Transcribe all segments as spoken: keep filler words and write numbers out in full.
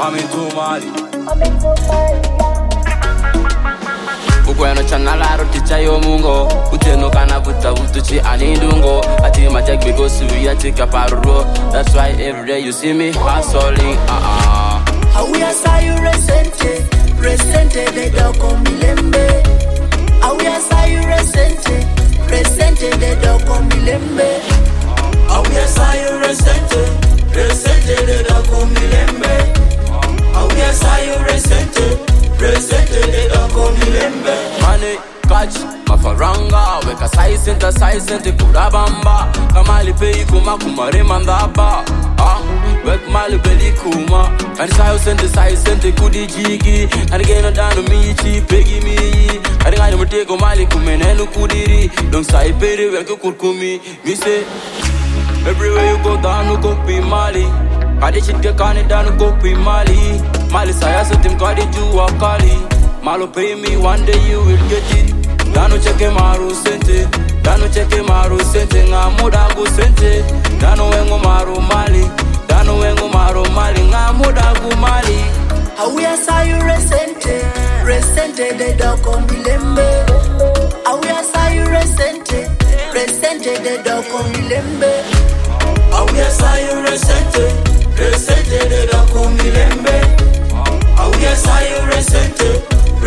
coming to Mali. Coming to Mali. Ukweno chanalaro ticha yo mungo Uteno kana buta utuchi anindungo Ati ma take me go suya tika paruro. That's why every day you see me hustling. Uh-uh. How we are say you resente Resente de doko milembe. How we are say you resente Resente de doko milembe. How we are say you resente Resente de doko milembe. How we are say you resente Resente de doko milembe. Money, catch, mafaranga Weka sai senta, sai senta kurabamba Kamali pei kuma kumare mandaba Ah, wek mali peli kuma And sai senta, sai senta kudi jigi And geno dano michi, pegi mi And ngani mutego mali kumenenu kudiri Dong sai peri weke kurkumi Mi say everywhere you go down, you go be Mali Kadi shit ke kani down, you go be Mali Mali saya setim kadi juwa kali Malo pay me, one day you will get it. Dano cheke maru sente, Dano cheke maru sente, nga mudagu sente. Dano wengo maru mali, Dano wengo maru mali, nga mudagu mali. How we are say you resente, resente de doko milembe. How we are say you resente, resente de doko milembe. How we are say you resente, resente de doko milembe. How we are say you resente.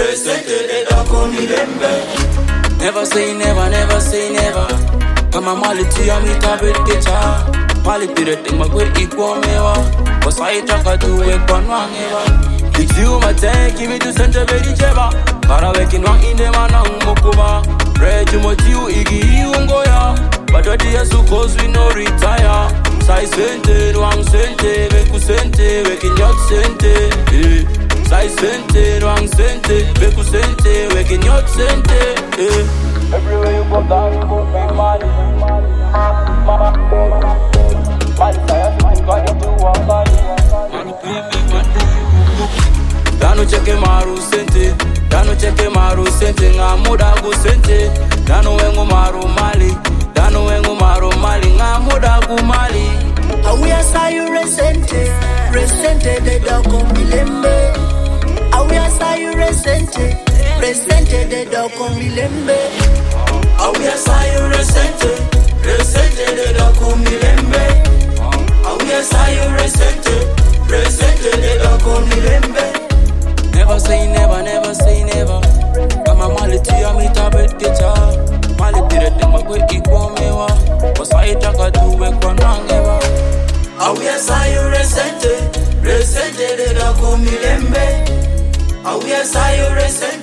Never say never, never say never. Kama mali tia mita betkecha. Mali pire ting magwe ikwa mewa. Wasai taka tuwe kwa nwangewa. Kiti umate kimi tu sente bedi cheba. Kara weki nwang inde manang mokuba. Reju motiu igi ungoya. Badodi ya sukos we no retire. Sai sente, nwang sente, beku sente, weki nyot sente. Eh. Sai sente, wrong sente, beku sente, waking your sente. Eh. Everywhere you go down, you go pay money. Mama, money, saya got it to one body. Money pay me one day you go. Dano cheke maru sente, Dano cheke maru sente, nga mudagu sente. Dano wengo maru mali, Dano wengo maru mali, nga mudagu mali. How we are say you resente, resente de doko milembe. How we are say you resente, resente de doko milembe. How we are say you resente, resente de doko milembe. How we are say you resente, resente de doko milembe. Never say never, never say never. Kama mali tia mita betkecha. Mali pire ting magwe ikwa mewa. Wasai taka tuwe kwa nangewa. How we are say you resente, resente de doko milembe. How we are say you resente.